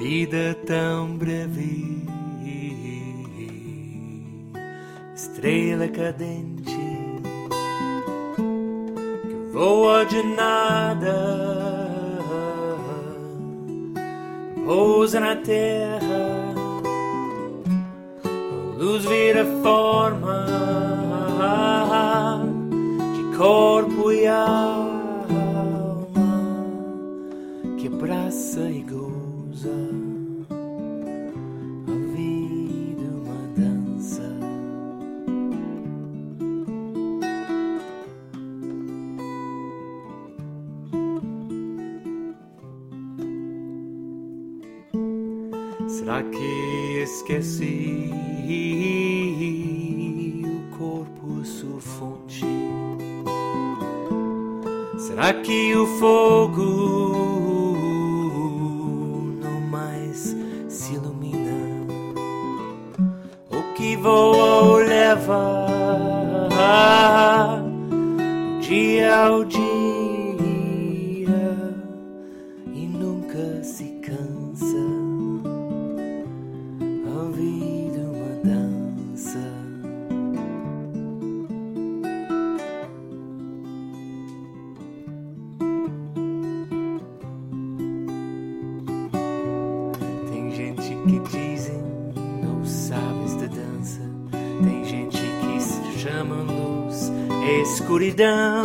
vida tão breve, estrela cadente que voa de nada, pousa na terra, a luz vira forma de corpo e alma que abraça e goza a vida, uma dança. Será que esqueci o corpo, sua fonte? Será que o fogo não mais se ilumina? O que voa ou leva dia ao dia e nunca se cansa? A vida, uma dança. Tem gente que dizem não sabes da dança. Tem gente que se chama luz, escuridão.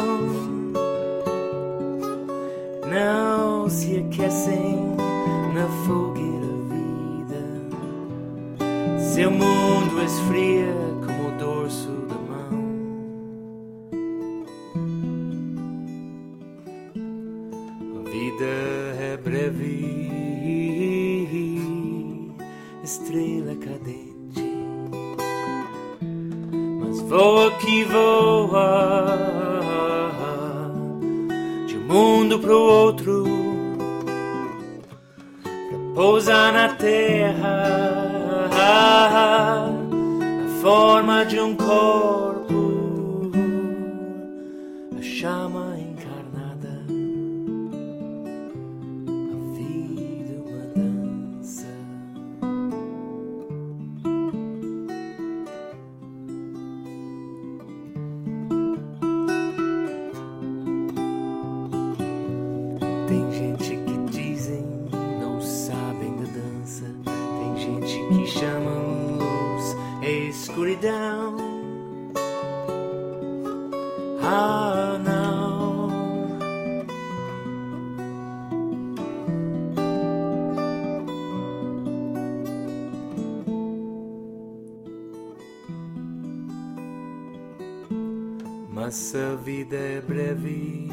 Não se aquecem na fogueira. Seu mundo esfria como o dorso da mão. A vida é breve, estrela cadente, mas voa que voa de um mundo pro outro, pra pousar na terra. A forma de um corpo, a chama encarnada, a vida, uma dança. Tem gente que dizem não sabem da dança. Tem gente que chama luz, escuridão. Ah, não. Mas a vida é breve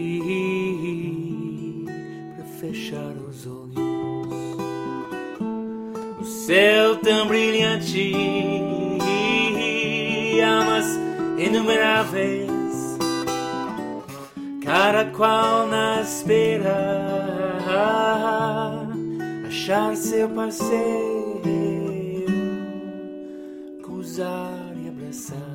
para fechar os olhos. O céu tão brilhante, almas inumeráveis, cada qual na espera achar seu parceiro, cruzar e abraçar.